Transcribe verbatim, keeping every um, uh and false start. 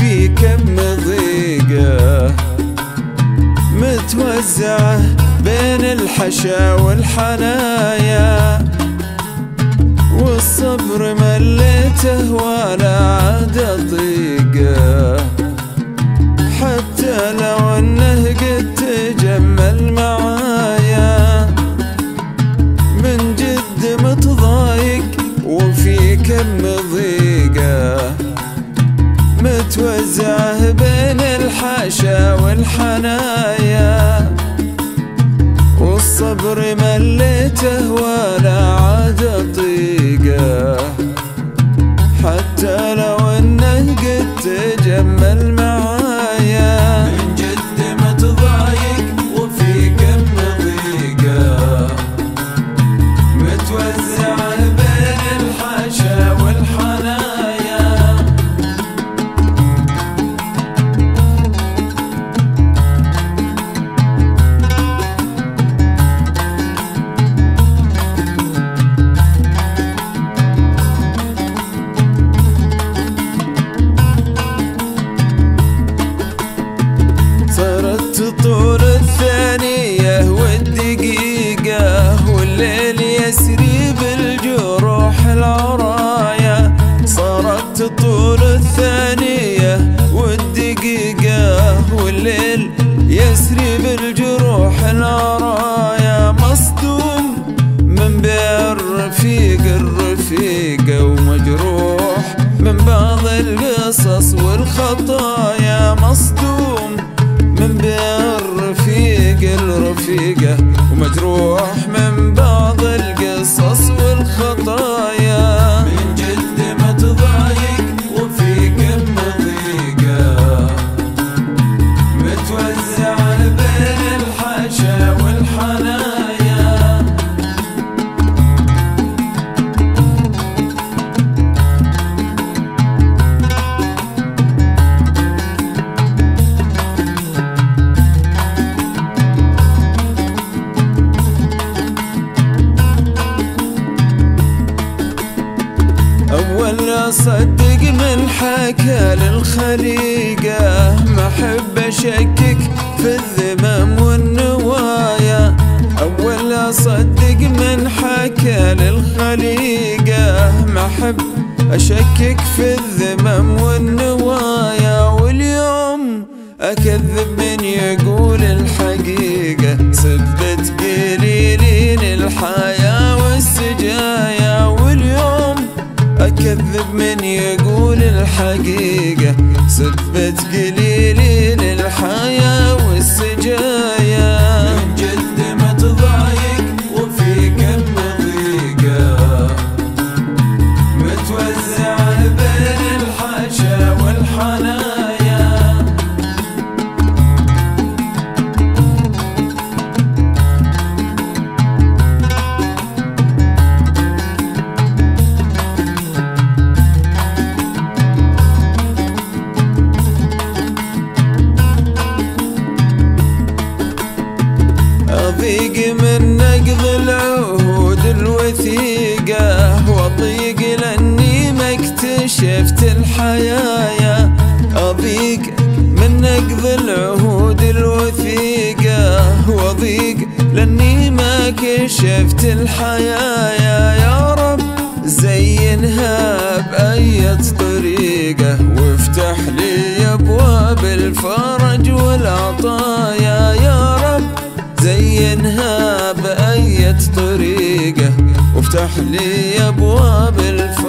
وفي كم ضيقة متوزعة بين الحشا والحنايا، والصبر مليته ولا عاد ضيقة، حتى لو انه قد تجمل معايا. من جد متضايق وفي كم ضيقة متوزعة بين الحاشا والحنايا، والصبر مليته ولا عاد طيقة، حتى لو انه قد تجمل معايا. من جد متضايق وفي كم ضيقة متوزعة بين الحاشا والحنايا. طول الثانية والدقيقة والليل يسري بالجروح العرايا، صارت طول الثانية والدقيقة والليل يسري بالجروح العرايا. مصدوم من بين رفيق الرفيقة ومجروح من بعض القصص والخطايا، مصدوم من بين رفيق الرفيقة ومجروح من بعض القصص والخطايا. من جد متضايق وفي كم ضيقة متوزعة بين الحاشا والحنايا. أول أصدق من حكى للخليقة، ما أحب أشكك في الذمم والنوايا. أول أصدق من حكى للخليقة، ما أحب أشكك في الذمم والنوايا. واليوم أكذب من يقول الحقيقة، سبت قليلين الحياة والسجايا. واليوم أكذب من يقول الحقيقة، سبت قليلين الحياة والسجايا. من جد متضايق وفي كم ضيقة متوزعة بين الحاشا والحنايا. أضيق من نقض العهود الوثيقة، وأضيق لأني ما اكتشفت الحياة. أضيق من نقض العهود الوثيقة، وأضيق لأني ما كشفت الحياة. يا رب زينها بأية طريقة، وافتح لي أبواب الفرج والعطايا. يا رب زينها بأية طريقة، وافتح لي أبواب الفرج